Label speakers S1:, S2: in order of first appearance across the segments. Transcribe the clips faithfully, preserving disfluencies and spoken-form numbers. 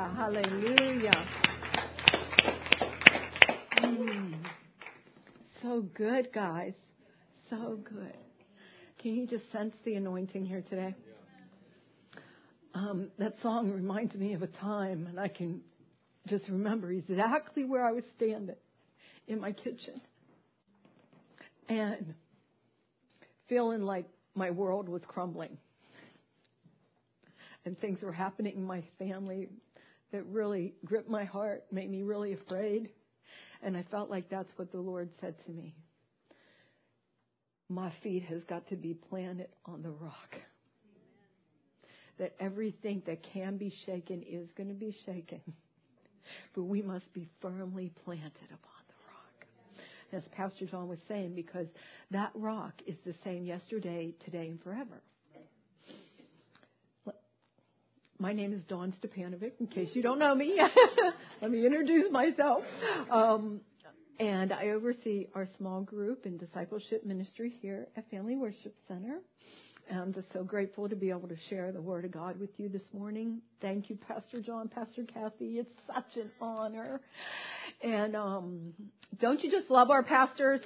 S1: Hallelujah. Hallelujah. Mm. So good, guys. So good. Can you just sense the anointing here today? Um, that song reminds me of a time, and I can just remember exactly where I was standing in my kitchen and feeling like my world was crumbling. And things were happening in my family that really gripped my heart, made me really afraid. And I felt like that's what the Lord said to me. My feet has got to be planted on the rock. Amen. That everything that can be shaken is going to be shaken. But we must be firmly planted upon the rock. As Pastor John was saying, because that rock is the same yesterday, today, and forever. My name is Dawn Stepanovic, in case you don't know me. Let me introduce myself. Um, and I oversee our small group and discipleship ministry here at Family Worship Center. And I'm just so grateful to be able to share the Word of God with you this morning. Thank you, Pastor John, Pastor Kathy. It's such an honor. And um, don't you just love our pastors?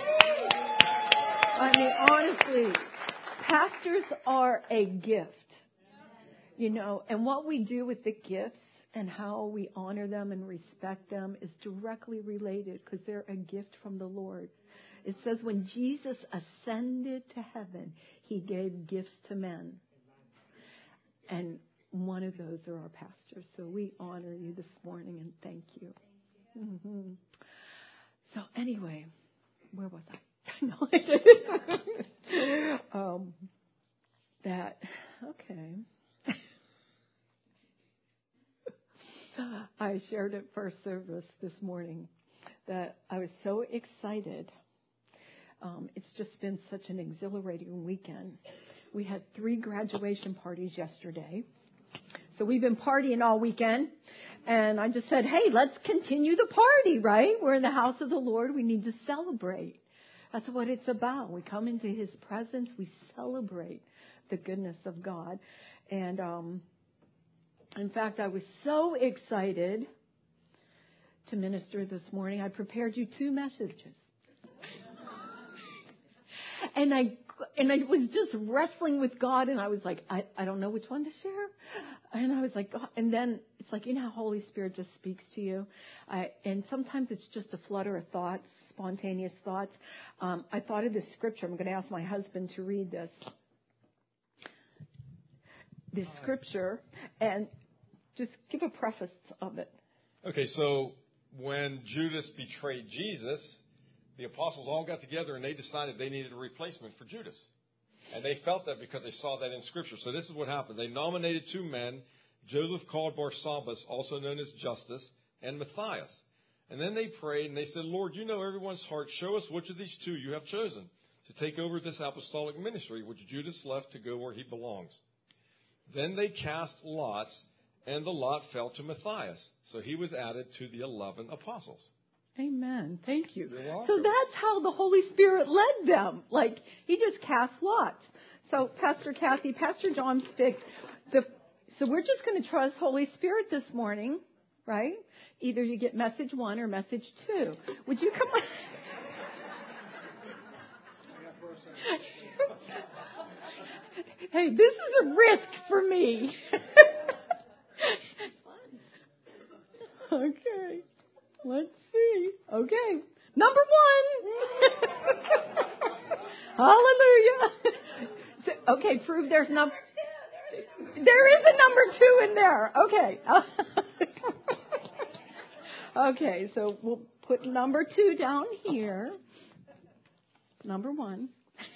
S1: I mean, honestly, pastors are a gift. You know, and what we do with the gifts and how we honor them and respect them is directly related because they're a gift from the Lord. It says when Jesus ascended to heaven, he gave gifts to men. And one of those are our pastors. So we honor you this morning and thank you. Mm-hmm. So anyway, where was I? No, I didn't. um, that, okay. I shared at first service this morning that I was so excited. Um, it's just been such an exhilarating weekend. We had three graduation parties yesterday. So we've been partying all weekend. And I just said, hey, let's continue the party, right? We're in the house of the Lord. We need to celebrate. That's what it's about. We come into his presence. We celebrate the goodness of God. And, um, In fact, I was so excited to minister this morning. I prepared you two messages. and I and I was just wrestling with God, and I was like, I, I don't know which one to share. And I was like, God. And then it's like, you know how Holy Spirit just speaks to you? I, and sometimes it's just a flutter of thoughts, spontaneous thoughts. Um, I thought of this scripture. I'm going to ask my husband to read this. This scripture, and just give a preface of it.
S2: Okay, so when Judas betrayed Jesus, the apostles all got together and they decided they needed a replacement for Judas. And they felt that because they saw that in Scripture. So this is what happened. They nominated two men, Joseph called Barsabbas, also known as Justus, and Matthias. And then they prayed and they said, Lord, you know everyone's heart. Show us which of these two you have chosen to take over this apostolic ministry, which Judas left to go where he belongs. Then they cast lots, and the lot fell to Matthias. So he was added to the eleven apostles.
S1: Amen. Thank you.
S2: You're welcome.
S1: So that's how the Holy Spirit led them. Like, he just cast lots. So, Pastor Kathy, Pastor John picked the, so we're just going to trust Holy Spirit this morning, right? Either you get message one or message two. Would you come on? Hey, this is a risk for me. Okay. Let's see. Okay. Number one. Hallelujah. So, okay, prove there's number. There is a number two in there. Okay. Okay, so we'll put number two down here. Number one.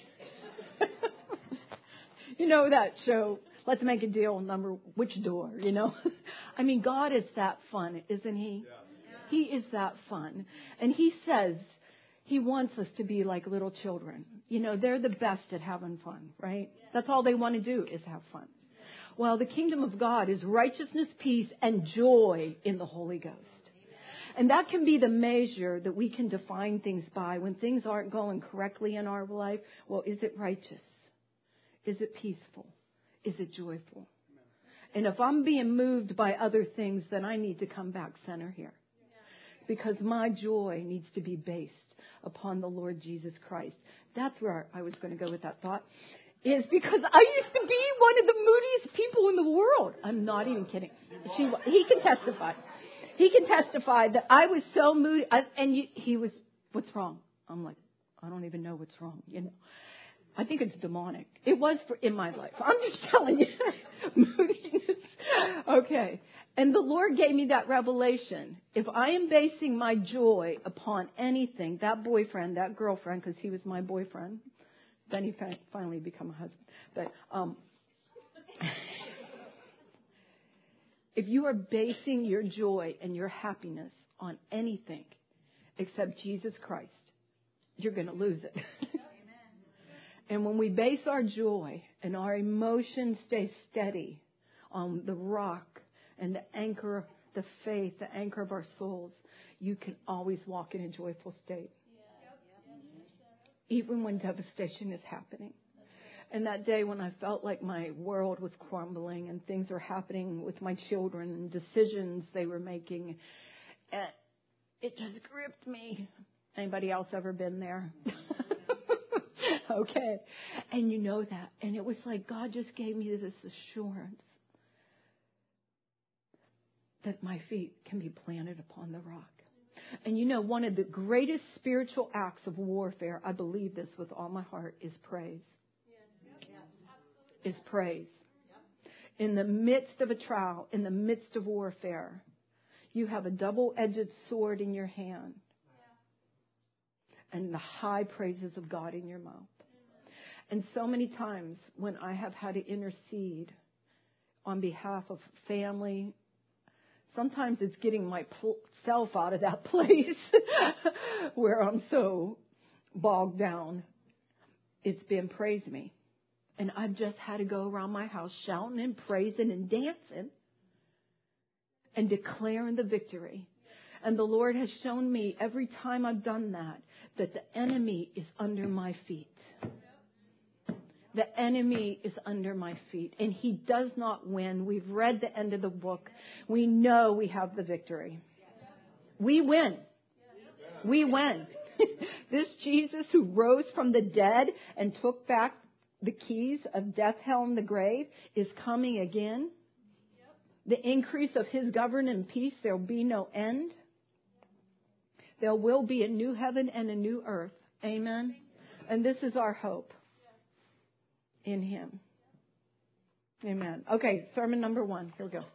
S1: You know that show, Let's Make a Deal, number which door, you know? I mean, God is that fun, isn't he? Yeah. He is that fun. And he says he wants us to be like little children. You know, they're the best at having fun, right? That's all they want to do is have fun. Well, the kingdom of God is righteousness, peace, and joy in the Holy Ghost. And that can be the measure that we can define things by when things aren't going correctly in our life. Well, is it righteous? Is it peaceful? Is it joyful? And if I'm being moved by other things, then I need to come back center here. Because my joy needs to be based upon the Lord Jesus Christ. That's where I was going to go with that thought. Is because I used to be one of the moodiest people in the world. I'm not even kidding. She, he can testify. He can testify that I was so moody. I, and you, he was, what's wrong? I'm like, I don't even know what's wrong. You know, I think it's demonic. It was for, in my life. I'm just telling you. Moodiness. Okay. And the Lord gave me that revelation. If I am basing my joy upon anything, that boyfriend, that girlfriend, because he was my boyfriend, then he finally became a husband. But um, if you are basing your joy and your happiness on anything except Jesus Christ, you're going to lose it. And when we base our joy and our emotions stay steady on the rock and the anchor, the faith, the anchor of our souls, you can always walk in a joyful state. Even when devastation is happening. And that day when I felt like my world was crumbling and things were happening with my children and decisions they were making, it just gripped me. Anybody else ever been there? Okay. And you know that. And it was like God just gave me this assurance that my feet can be planted upon the rock. And you know, one of the greatest spiritual acts of warfare, I believe this with all my heart, is praise. Is praise. In the midst of a trial, in the midst of warfare, you have a double-edged sword in your hand and the high praises of God in your mouth. And so many times when I have had to intercede on behalf of family, sometimes it's getting myself out of that place where I'm so bogged down. It's been praise me. And I've just had to go around my house shouting and praising and dancing and declaring the victory. And the Lord has shown me every time I've done that, that the enemy is under my feet. The enemy is under my feet, and he does not win. We've read the end of the book. We know we have the victory. We win. We win. This Jesus who rose from the dead and took back the keys of death, hell, and the grave is coming again. The increase of his government and peace, there will be no end. There will be a new heaven and a new earth. Amen. And this is our hope. In him. Amen. Okay, sermon number one. Here we go.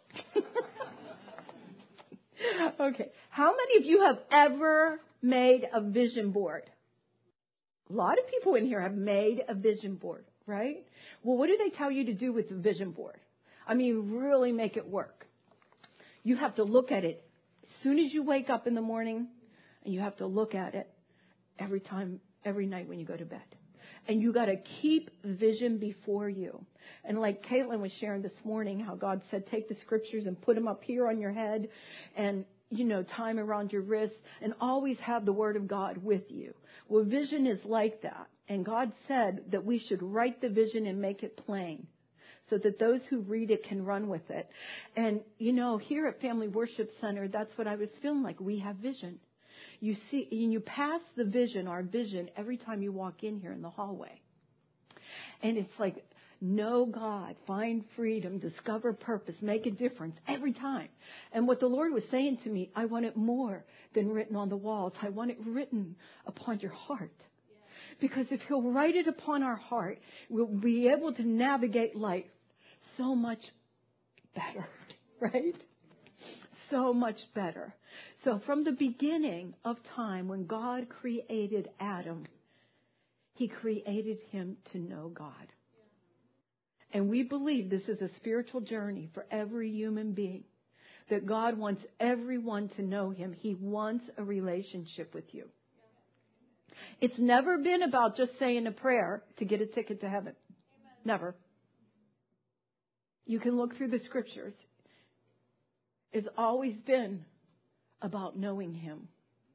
S1: Okay. How many of you have ever made a vision board? A lot of people in here have made a vision board, right? Well, what do they tell you to do with the vision board? I mean, really make it work. You have to look at it as soon as you wake up in the morning, and you have to look at it every time, every night when you go to bed. And you got to keep vision before you. And like Caitlin was sharing this morning, how God said, take the scriptures and put them up here on your head and, you know, time around your wrist and always have the word of God with you. Well, vision is like that. And God said that we should write the vision and make it plain so that those who read it can run with it. And, you know, here at Family Worship Center, that's what I was feeling like. We have vision. You see, you pass the vision, our vision, every time you walk in here in the hallway. And it's like, know God, find freedom, discover purpose, make a difference every time. And what the Lord was saying to me, I want it more than written on the walls. I want it written upon your heart. Because if he'll write it upon our heart, we'll be able to navigate life so much better, right? So much better. So from the beginning of time, when God created Adam, he created him to know God. And we believe this is a spiritual journey for every human being, that God wants everyone to know him. He wants a relationship with you. It's never been about just saying a prayer to get a ticket to heaven. Never. You can look through the scriptures. It's always been about knowing him.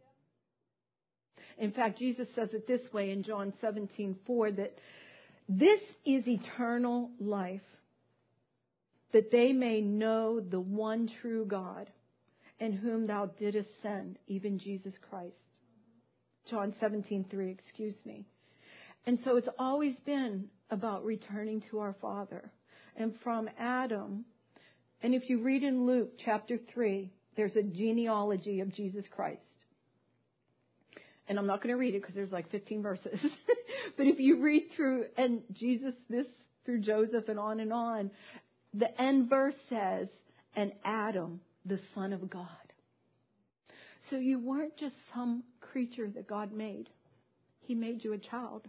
S1: In fact, Jesus says it this way in John seventeen four, that this is eternal life, that they may know the one true God, in whom thou didst send, even Jesus Christ. John seventeen three, excuse me. And so it's always been about returning to our Father. And from Adam, and if you read in Luke chapter three, there's a genealogy of Jesus Christ. And I'm not going to read it because there's like fifteen verses. But if you read through, and Jesus, this through Joseph and on and on, the end verse says, and Adam, the Son of God. So you weren't just some creature that God made. He made you a child.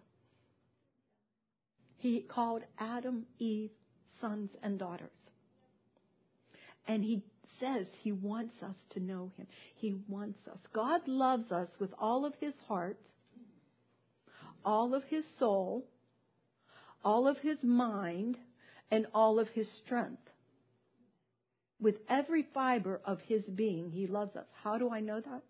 S1: He called Adam, Eve, sons and daughters. And he says he wants us to know him. He wants us. God loves us with all of his heart, all of his soul, all of his mind, and all of his strength. With every fiber of his being, he loves us. How do I know that?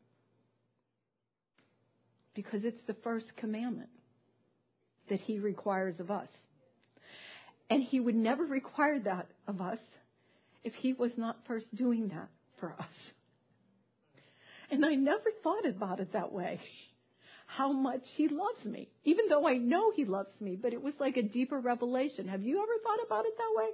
S1: Because it's the first commandment that he requires of us. And he would never require that of us if he was not first doing that for us. And I never thought about it that way. How much he loves me. Even though I know he loves me, but it was like a deeper revelation. Have you ever thought about it that way?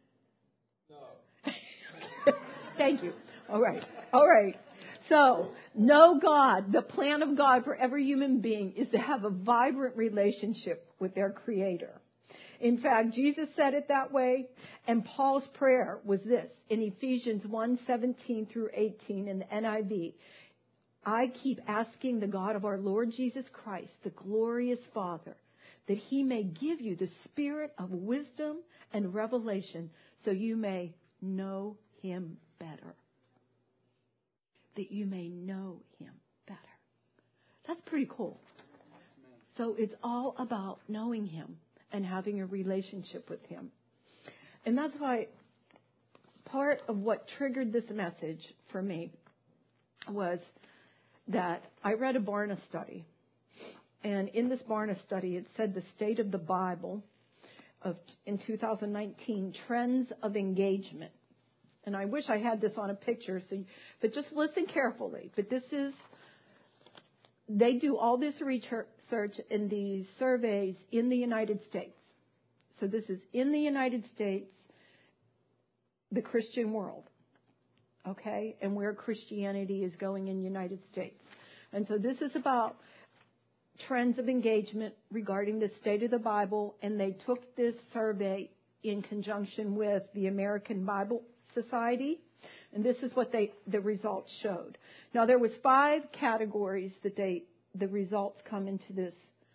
S2: No.
S1: Thank you. All right. All right. So, know God. The plan of God for every human being is to have a vibrant relationship with their Creator. In fact, Jesus said it that way, and Paul's prayer was this in Ephesians one seventeen through eighteen in the N I V. I keep asking the God of our Lord Jesus Christ, the glorious Father, that he may give you the spirit of wisdom and revelation so you may know him better. That you may know him better. That's pretty cool. So it's all about knowing him and having a relationship with him. And that's why part of what triggered this message for me was that I read a Barna study. And in this Barna study, it said the state of the Bible of in two thousand nineteen, trends of engagement. And I wish I had this on a picture, so, but just listen carefully. But this is, they do all this research in these surveys in the United States. So this is in the United States, the Christian world, okay, and where Christianity is going in the United States. And so this is about trends of engagement regarding the state of the Bible, and they took this survey in conjunction with the American Bible Society, and this is what they the results showed. Now there was five categories that they the results come into this.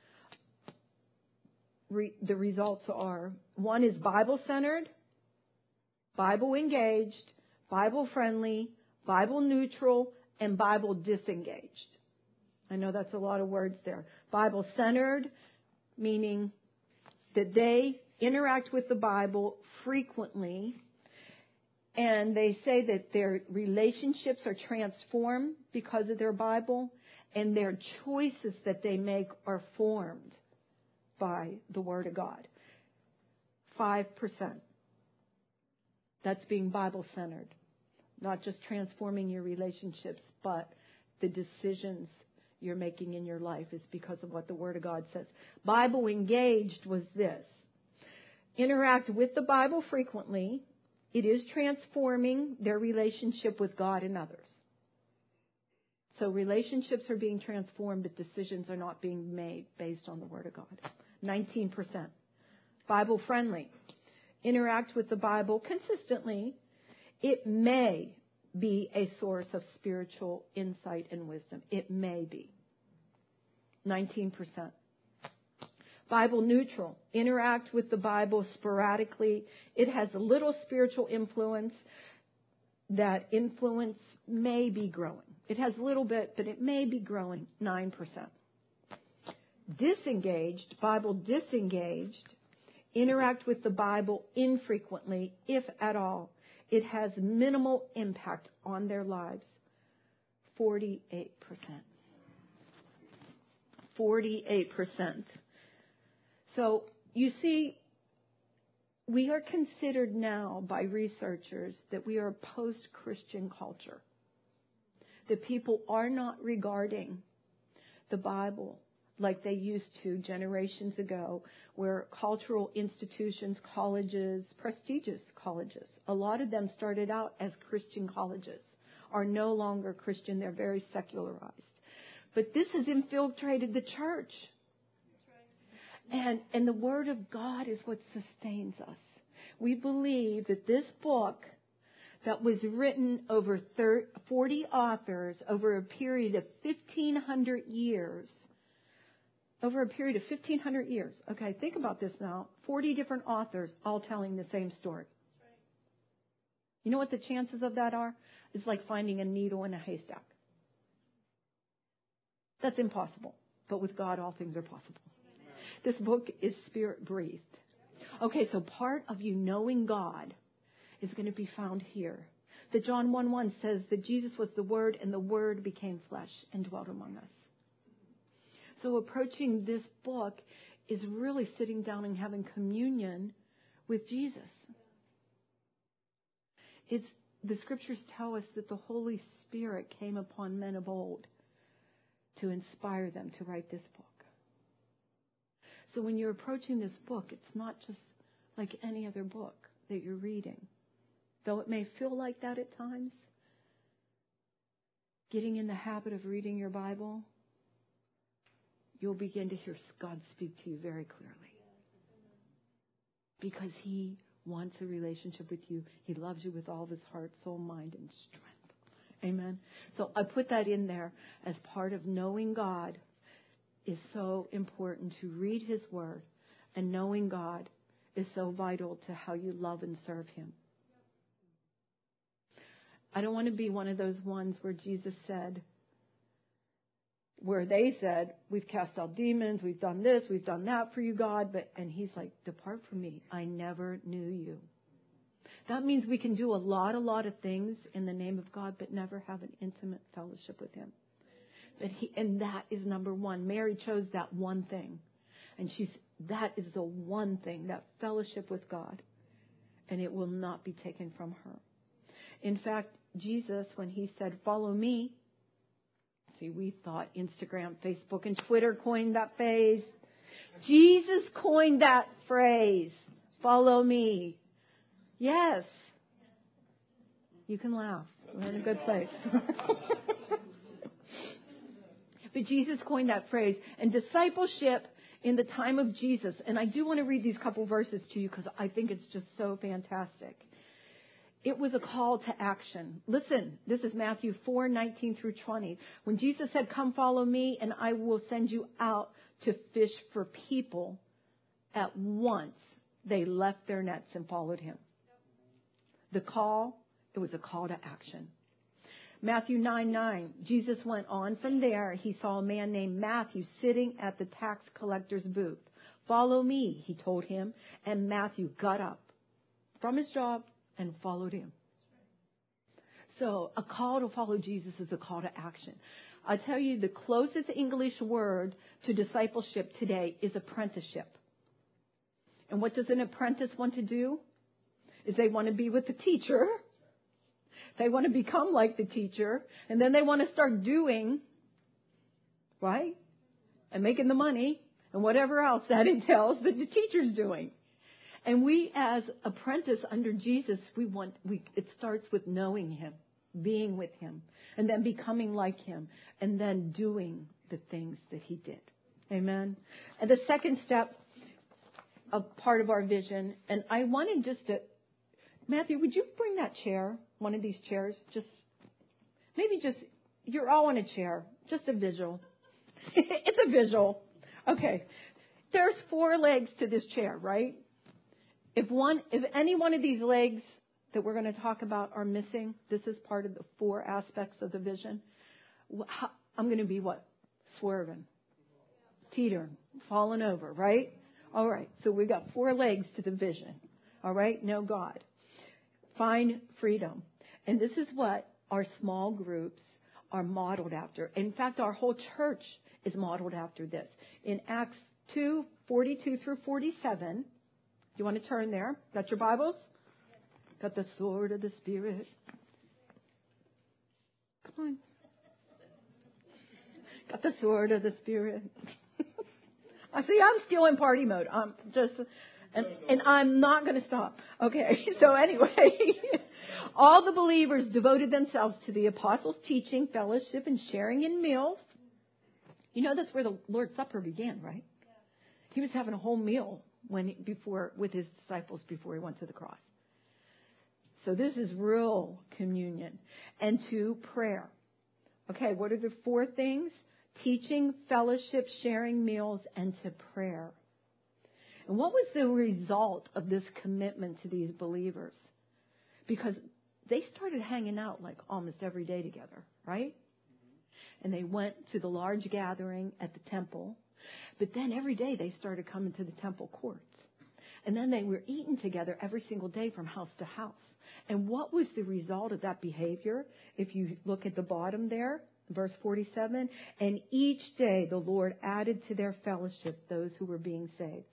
S1: Re, the results are: one is Bible centered, Bible engaged, Bible friendly, Bible neutral, and Bible disengaged. I know that's a lot of words there. Bible centered, meaning that they interact with the Bible frequently. And they say that their relationships are transformed because of their Bible, and their choices that they make are formed by the Word of God. Five percent. That's being Bible-centered. Not just transforming your relationships, but the decisions you're making in your life is because of what the Word of God says. Bible engaged was this. Interact with the Bible frequently. It is transforming their relationship with God and others. So relationships are being transformed, but decisions are not being made based on the Word of God. nineteen percent. Bible friendly. Interact with the Bible consistently. It may be a source of spiritual insight and wisdom. It may be. nineteen percent. Bible neutral. Interact with the Bible sporadically. It has a little spiritual influence. That influence may be growing. It has a little bit, but it may be growing. nine percent. Disengaged. Bible disengaged. Interact with the Bible infrequently, if at all. It has minimal impact on their lives. forty-eight percent. forty-eight percent. So, you see, we are considered now by researchers that we are a post-Christian culture. That people are not regarding the Bible like they used to generations ago, where cultural institutions, colleges, prestigious colleges, a lot of them started out as Christian colleges, are no longer Christian. They're very secularized. But this has infiltrated the church. And, and the Word of God is what sustains us. We believe that this book that was written over forty authors over a period of fifteen hundred years, over a period of fifteen hundred years. Okay, think about this now. forty different authors all telling the same story. You know what the chances of that are? It's like finding a needle in a haystack. That's impossible. But with God, all things are possible. This book is Spirit-breathed. Okay, so part of you knowing God is going to be found here. That John one one says that Jesus was the Word, and the Word became flesh and dwelt among us. So approaching this book is really sitting down and having communion with Jesus. It's, the scriptures tell us that the Holy Spirit came upon men of old to inspire them to write this book. So when you're approaching this book, it's not just like any other book that you're reading. Though it may feel like that at times, getting in the habit of reading your Bible, you'll begin to hear God speak to you very clearly. Because He wants a relationship with you. He loves you with all of His heart, soul, mind, and strength. Amen. So I put that in there as part of knowing God is so important, to read His Word. And knowing God is so vital to how you love and serve Him. I don't want to be one of those ones where Jesus said, where they said, we've cast out demons, we've done this, we've done that for you, God. But and He's like, depart from me. I never knew you. That means we can do a lot, a lot of things in the name of God, but never have an intimate fellowship with Him. But he, and that is number one. Mary chose that one thing. And she's that is the one thing, that fellowship with God. And it will not be taken from her. In fact, Jesus, when He said, follow me. See, we thought Instagram, Facebook, and Twitter coined that phrase. Jesus coined that phrase. Follow me. Yes. You can laugh. We're in a good place. But Jesus coined that phrase. And discipleship in the time of Jesus, and I do want to read these couple verses to you because I think it's just so fantastic. It was a call to action. Listen, this is Matthew four nineteen through twenty. When Jesus said, come follow me and I will send you out to fish for people, at once they left their nets and followed Him. The call, it was a call to action. Matthew nine nine, Jesus went on from there. He saw a man named Matthew sitting at the tax collector's booth. Follow me, he told him. And Matthew got up from his job and followed Him. So a call to follow Jesus is a call to action. I tell you, the closest English word to discipleship today is apprenticeship. And what does an apprentice want to do? Is they want to be with the teacher. They want to become like the teacher. And then they want to start doing, right? And making the money and whatever else that entails that the teacher's doing. And we as apprentice under Jesus, we want, we, it starts with knowing Him, being with Him, and then becoming like Him, and then doing the things that He did. Amen. And the second step, a part of our vision, and I wanted just to, Matthew, would you bring that chair, one of these chairs, just, maybe just, you're all in a chair, just a visual. It's a visual. Okay. There's four legs to this chair, right? If one, if any one of these legs that we're going to talk about are missing, this is part of the four aspects of the vision. I'm going to be what? Swerving, teetering, falling over, right? All right. So we got four legs to the vision. All right. Know God. Find freedom. And this is what our small groups are modeled after. In fact, our whole church is modeled after this. In Acts two forty-two through forty-seven, You want to turn there? Got your Bibles? Got the sword of the Spirit. Come on. Got the sword of the Spirit. I see I'm still in party mode. I'm just, and, and I'm not going to stop. Okay. So anyway, all the believers devoted themselves to the apostles' teaching, fellowship, and sharing in meals. You know, that's where the Lord's Supper began, right? He was having a whole meal when before with his disciples before he went to the cross. So this is real communion. And to prayer. Okay, what are the four things? Teaching, fellowship, sharing meals, and to prayer. And what was the result of this commitment to these believers? Because they started hanging out like almost every day together, right? And they went to the large gathering at the temple. But then every day they started coming to the temple courts. And then they were eating together every single day from house to house. And what was the result of that behavior? If you look at the bottom there, verse forty-seven, and each day the Lord added to their fellowship those who were being saved.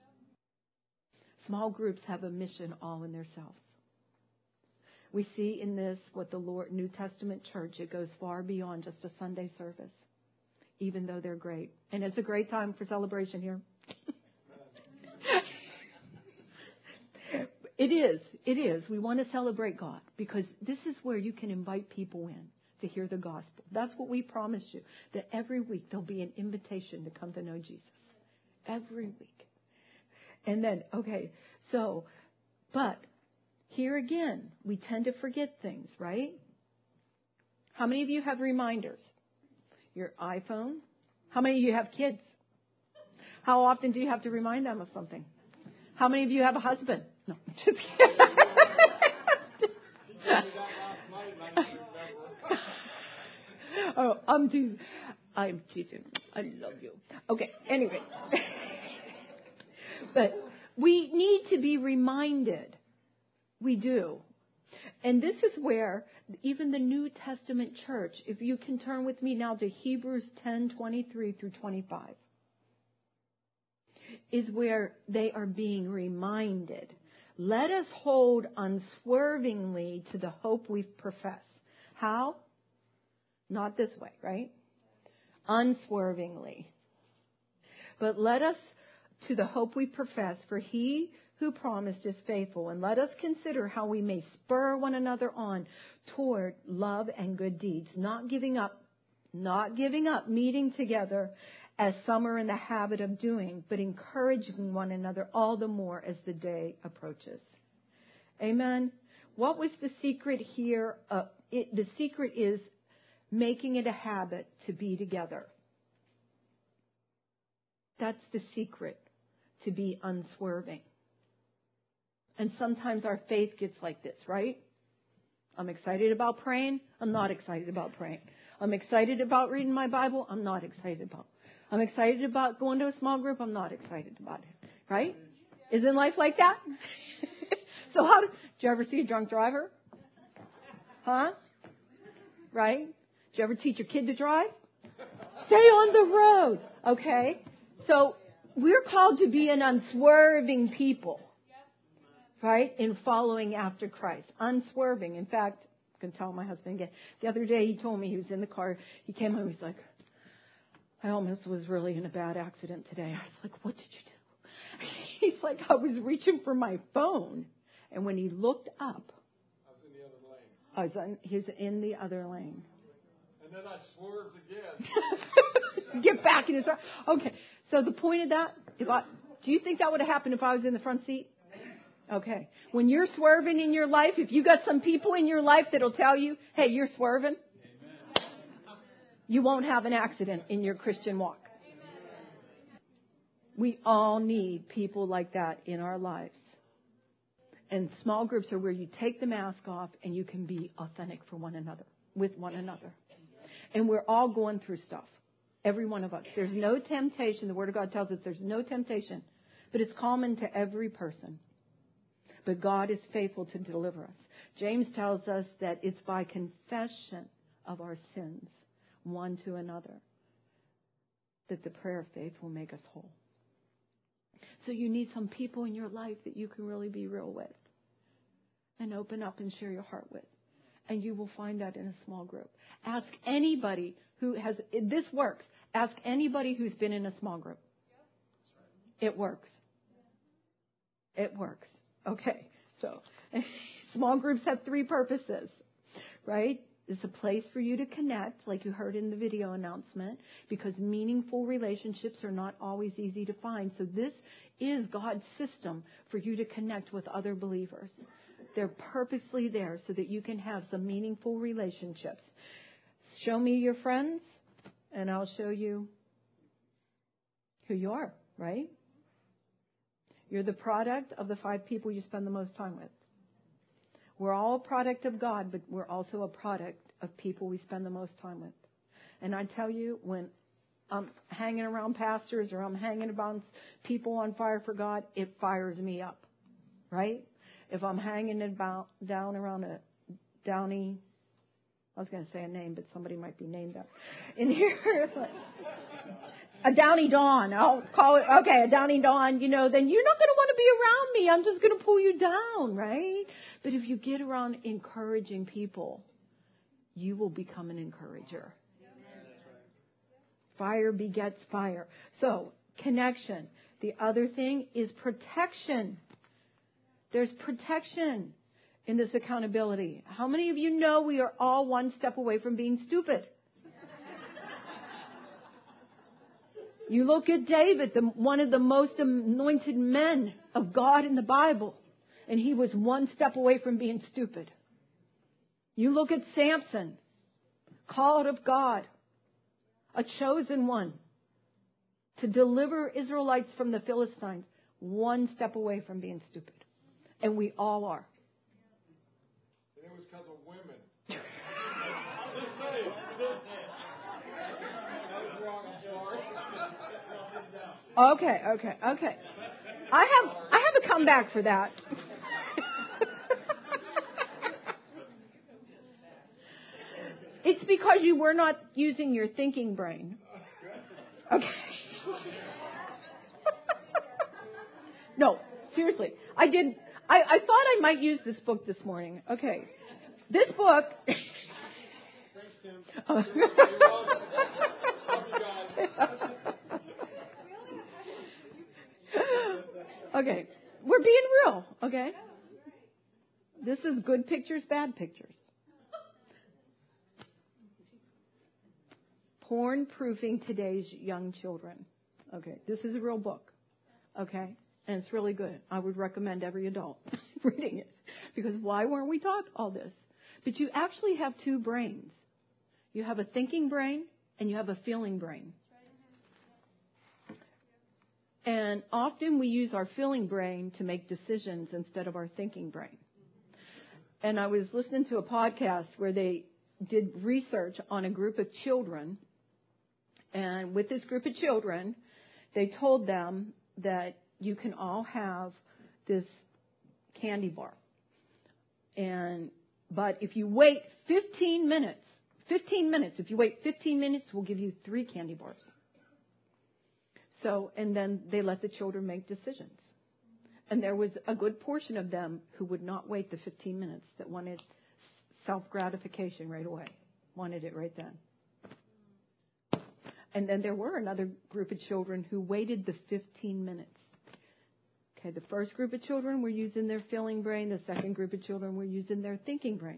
S1: Small groups have a mission all in themselves. We see in this what the Lord, New Testament church, it goes far beyond just a Sunday service, even though they're great. And it's a great time for celebration here. It is. It is. We want to celebrate God because this is where you can invite people in to hear the gospel. That's what we promise you, that every week there'll be an invitation to come to know Jesus. Every week. And then, okay, so, but here again, we tend to forget things, right? How many of you have reminders? Your iPhone? How many of you have kids? How often do you have to remind them of something? How many of you have a husband? No, just kidding. Oh, I'm teasing. I'm teasing. I love you. Okay, anyway. But we need to be reminded. We do. And this is where even the New Testament church, if you can turn with me now to Hebrews ten twenty-three through twenty-five, is where they are being reminded. Let us hold unswervingly to the hope we profess. How? Not this way, right? Unswervingly. But let us to the hope we profess, for he who promised is faithful. And let us consider how we may spur one another on toward love and good deeds, not giving up, not giving up meeting together as some are in the habit of doing, but encouraging one another all the more as the day approaches. Amen. What was the secret here? Uh, it, the secret is making it a habit to be together. That's the secret, to be unswerving. And sometimes our faith gets like this, right? I'm excited about praying. I'm not excited about praying. I'm excited about reading my Bible. I'm not excited about. I'm excited about going to a small group. I'm not excited about it. Right? Isn't life like that? So how, did you ever see a drunk driver? Huh? Right? Did you ever teach your kid to drive? Stay on the road. Okay? So we're called to be an unswerving people. Right? In following after Christ. Unswerving. In fact, I can tell my husband again. The other day he told me, he was in the car. He came home. He's like, I almost was really in a bad accident today. I was like, what did you do? He's like, I was reaching for my phone. And when he looked up,
S2: I was in the other lane.
S1: I was on, he was in the other lane.
S2: And then I swerved again.
S1: Get back in his car. Okay. So the point of that, if I, do you think that would have happened if I was in the front seat? Okay. When you're swerving in your life, if you got some people in your life that'll tell you, hey, you're swerving, amen, you won't have an accident in your Christian walk. We all need people like that in our lives. And small groups are where you take the mask off and you can be authentic for one another, with one another. And we're all going through stuff. Every one of us. There's no temptation. The Word of God tells us there's no temptation. But it's common to every person. But God is faithful to deliver us. James tells us that it's by confession of our sins one to another that the prayer of faith will make us whole. So you need some people in your life that you can really be real with and open up and share your heart with. And you will find that in a small group. Ask anybody who has, this works. Ask anybody who's been in a small group. It works. It works. Okay. So small groups have three purposes, right? It's a place for you to connect, like you heard in the video announcement, because meaningful relationships are not always easy to find. So this is God's system for you to connect with other believers. They're purposely there so that you can have some meaningful relationships. Show me your friends, and I'll show you who you are, right? You're the product of the five people you spend the most time with. We're all a product of God, but we're also a product of people we spend the most time with. And I tell you, when I'm hanging around pastors or I'm hanging around people on fire for God, it fires me up, right? If I'm hanging about down around a Downey, I was going to say a name, but somebody might be named up in here. A Downey Dawn, I'll call it, okay, a Downey Dawn, you know, then you're not going to want to be around me. I'm just going to pull you down, right? But if you get around encouraging people, you will become an encourager. Fire begets fire. So, connection. The other thing is protection. There's protection in this accountability. How many of you know we are all one step away from being stupid? You look at David, the, one of the most anointed men of God in the Bible, and he was one step away from being stupid. You look at Samson, called of God, a chosen one to deliver Israelites from the Philistines, one step away from being stupid. And we all are.
S2: And it was because of women. I'm just saying. That was wrong, I'm sorry.
S1: Okay, okay, okay. I have I have a comeback for that. It's because you were not using your thinking brain. Okay. No, seriously. I did. I, I thought I might use this book this morning. Okay. This book.
S2: Thanks, Tim.
S1: Oh. Okay. We're being real. Okay. This is good pictures, bad pictures. Porn proofing today's young children. Okay. This is a real book. Okay. And it's really good. I would recommend every adult reading it. Because why weren't we taught all this? But you actually have two brains. You have a thinking brain and you have a feeling brain. And often we use our feeling brain to make decisions instead of our thinking brain. And I was listening to a podcast where they did research on a group of children. And with this group of children, they told them that you can all have this candy bar. And but if you wait fifteen minutes, fifteen minutes, if you wait fifteen minutes, we'll give you three candy bars. So, and then they let the children make decisions. And there was a good portion of them who would not wait the fifteen minutes, that wanted self-gratification right away, wanted it right then. And then there were another group of children who waited the fifteen minutes. Okay, the first group of children were using their feeling brain. The second group of children were using their thinking brain.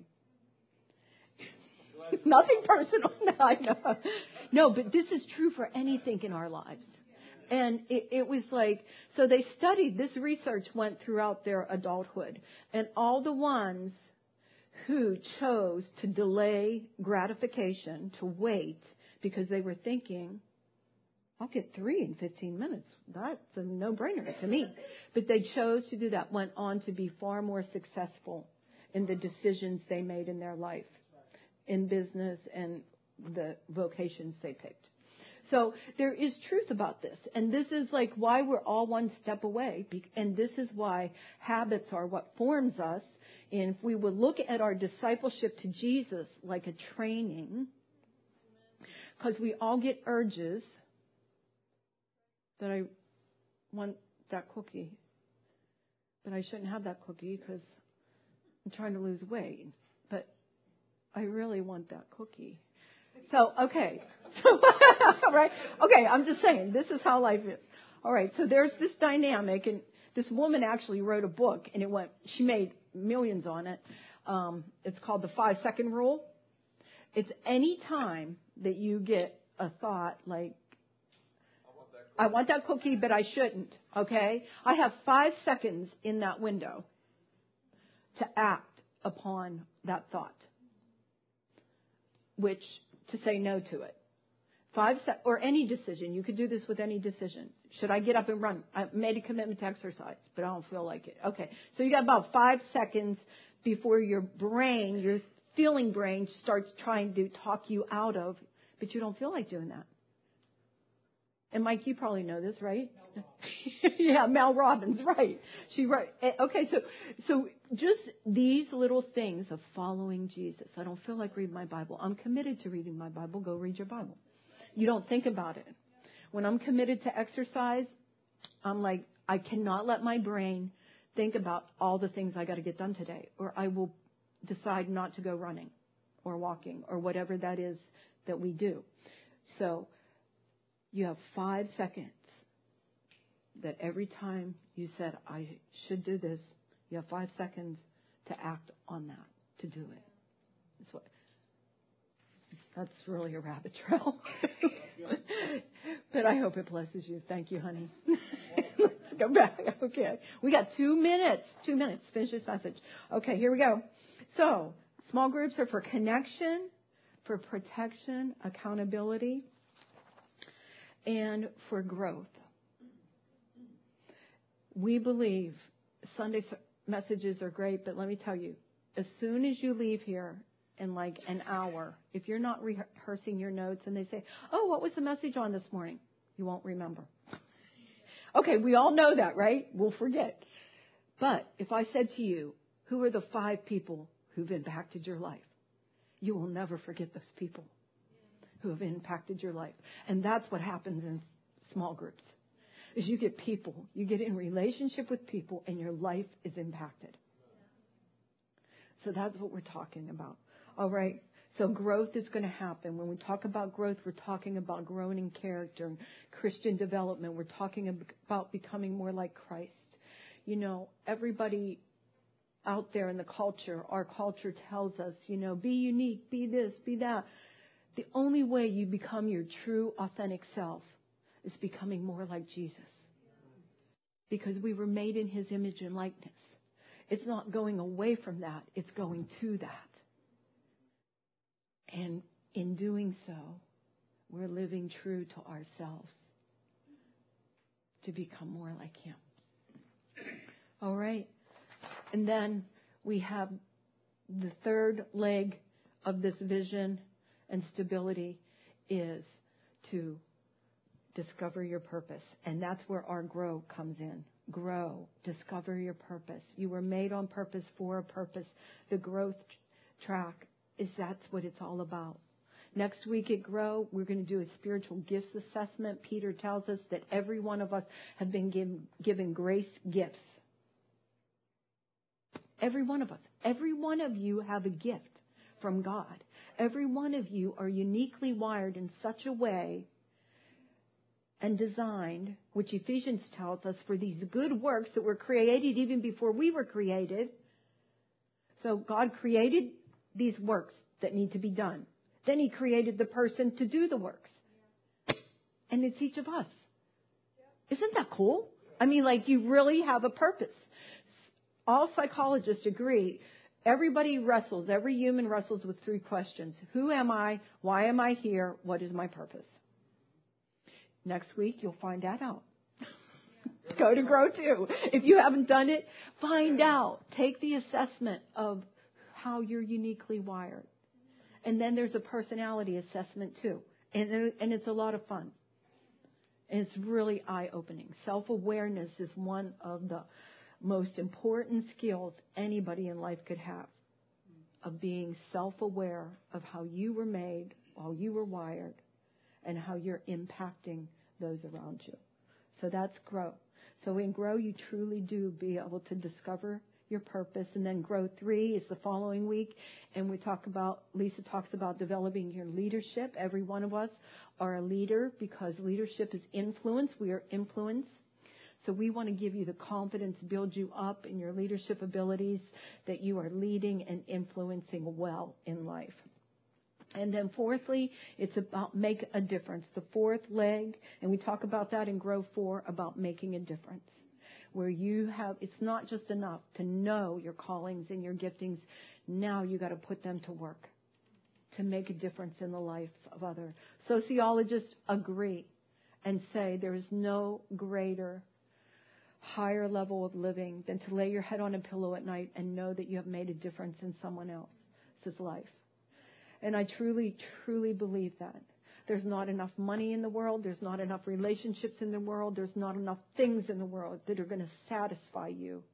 S1: Nothing personal. No, I know. No, but this is true for anything in our lives. And it, it was like, so they studied, this research went throughout their adulthood. And all the ones who chose to delay gratification, to wait, because they were thinking, I'll get three in fifteen minutes. That's a no-brainer to me. But they chose to do that, went on to be far more successful in the decisions they made in their life, in business and the vocations they picked. So there is truth about this. And this is like why we're all one step away. And this is why habits are what forms us. And if we would look at our discipleship to Jesus like a training, because we all get urges that I want that cookie. But I shouldn't have that cookie because I'm trying to lose weight. But I really want that cookie. So, okay. So, right? Okay, I'm just saying, this is how life is. All right, so there's this dynamic, and this woman actually wrote a book, and it went, she made millions on it. Um, it's called The Five Second Rule. It's any time that you get a thought like, I want that cookie, but I shouldn't, okay? I have five seconds in that window to act upon that thought, which to say no to it. Five se- or any decision. You could do this with any decision. Should I get up and run? I made a commitment to exercise, but I don't feel like it. Okay, so you got about five seconds before your brain, your feeling brain, starts trying to talk you out of, but you don't feel like doing that. And Mike, you probably know this, right? Yeah, Mel Robbins, right? She right. Okay, so so just these little things of following Jesus. I don't feel like reading my Bible. I'm committed to reading my Bible. Go read your Bible. You don't think about it. When I'm committed to exercise, I'm like, I cannot let my brain think about all the things I got to get done today, or I will decide not to go running or walking or whatever that is that we do. So you have five seconds that every time you said, I should do this, you have five seconds to act on that, to do it. That's what. That's really a rabbit trail. But I hope it blesses you. Thank you, honey. Let's go back. Okay. We got two minutes. Two minutes. Finish this message. Okay, here we go. So, small groups are for connection, for protection, accountability, and for growth. We believe Sunday messages are great, but let me tell you, as soon as you leave here, in like an hour, if you're not rehearsing your notes and they say, oh, what was the message on this morning? You won't remember. Okay, we all know that, right? We'll forget. But if I said to you, who are the five people who've impacted your life? You will never forget those people who have impacted your life. And that's what happens in small groups, is you get people, you get in relationship with people, and your life is impacted. So that's what we're talking about. All right. So growth is going to happen. When we talk about growth, we're talking about growing in character and Christian development. We're talking about becoming more like Christ. You know, everybody out there in the culture, our culture tells us, you know, be unique, be this, be that. The only way you become your true, authentic self is becoming more like Jesus. Because we were made in His image and likeness. It's not going away from that. It's going to that. And in doing so, we're living true to ourselves to become more like Him. All right. And then we have the third leg of this vision and stability is to discover your purpose. And that's where our grow comes in. Grow. Discover your purpose. You were made on purpose for a purpose. The growth track is that's what it's all about. Next week at Grow, we're going to do a spiritual gifts assessment. Peter tells us that every one of us have been given, given grace gifts. Every one of us. Every one of you have a gift from God. Every one of you are uniquely wired in such a way and designed, which Ephesians tells us, for these good works that were created even before we were created. So God created these works that need to be done. Then He created the person to do the works. And it's each of us. Isn't that cool? I mean, like, you really have a purpose. All psychologists agree. Everybody wrestles, every human wrestles with three questions. Who am I? Why am I here? What is my purpose? Next week, you'll find that out. Go to Grow Two. If you haven't done it, find out. Take the assessment of how you're uniquely wired. And then there's a personality assessment too. And, and it's a lot of fun. And it's really eye-opening. Self-awareness is one of the most important skills anybody in life could have, of being self-aware of how you were made, how you were wired, and how you're impacting those around you. So that's Grow. So in Grow, you truly do be able to discover your purpose. And then Grow three is the following week. And we talk about, Lisa talks about developing your leadership. Every one of us are a leader because leadership is influence. We are influence. So we want to give you the confidence, build you up in your leadership abilities, that you are leading and influencing well in life. And then fourthly, it's about make a difference. The fourth leg, and we talk about that in Grow four, about making a difference. Where you have, it's not just enough to know your callings and your giftings. Now you got to put them to work to make a difference in the life of others. Sociologists agree and say there is no greater, higher level of living than to lay your head on a pillow at night and know that you have made a difference in someone else's life. And I truly, truly believe that. There's not enough money in the world. There's not enough relationships in the world. There's not enough things in the world that are going to satisfy you.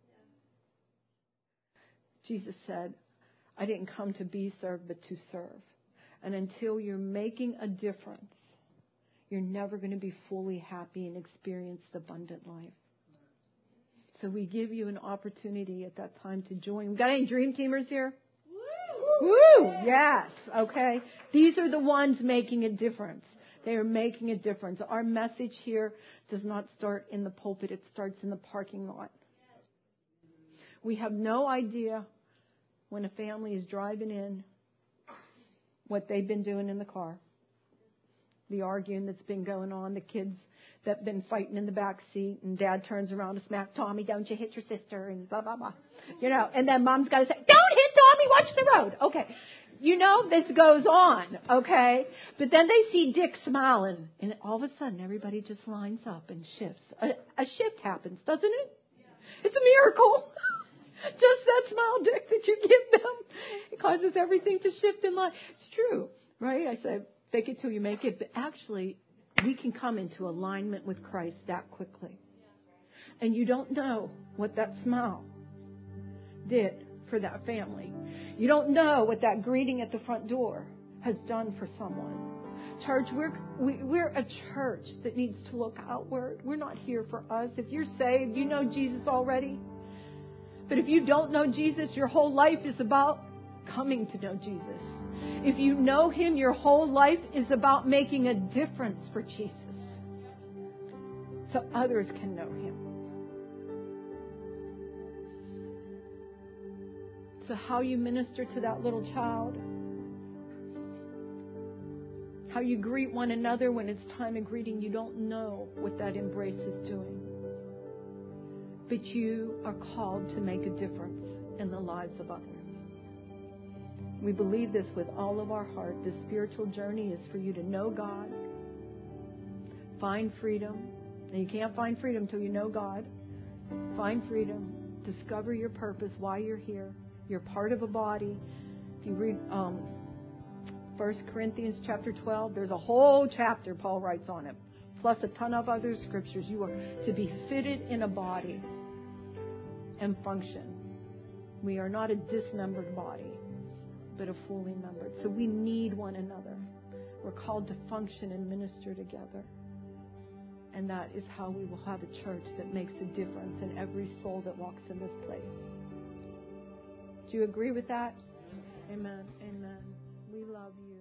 S1: Jesus said, I didn't come to be served, but to serve. And until you're making a difference, you're never going to be fully happy and experience the abundant life. So we give you an opportunity at that time to join. We got any dream teamers here? Woo! Yes. Okay. These are the ones making a difference. They are making a difference. Our message here does not start in the pulpit. It starts in the parking lot. We have no idea when a family is driving in what they've been doing in the car. The arguing that's been going on, the kids that have been fighting in the back seat, and Dad turns around to smack Tommy, don't you hit your sister, and blah, blah, blah. You know, and then Mom's got to say, don't hit Tommy, watch the road. Okay. You know, this goes on, okay? But then they see Dick smiling, and all of a sudden everybody just lines up and shifts. A, a shift happens, doesn't it? Yeah. It's a miracle. Just that smile, Dick, that you give them. It causes everything to shift in life. It's true, right? I said, fake it till you make it. But actually, we can come into alignment with Christ that quickly. And you don't know what that smile did for that family. You don't know what that greeting at the front door has done for someone. Church, we're we, we're a church that needs to look outward. We're not here for us. If you're saved, you know Jesus already. But if you don't know Jesus, your whole life is about coming to know Jesus. If you know Him, your whole life is about making a difference for Jesus, so others can know Him. So how you minister to that little child, how you greet one another when it's time of greeting, you don't know what that embrace is doing. But you are called to make a difference in the lives of others. We believe this with all of our heart. The spiritual journey is for you to know God, find freedom. And you can't find freedom until you know God. Find freedom. Discover your purpose, why you're here. You're part of a body. If you read um, First Corinthians chapter twelve, there's a whole chapter Paul writes on it, plus a ton of other scriptures. You are to be fitted in a body and function. We are not a dismembered body, but a fully membered. So we need one another. We're called to function and minister together. And that is how we will have a church that makes a difference in every soul that walks in this place. Do you agree with that? Amen. Amen. We love you.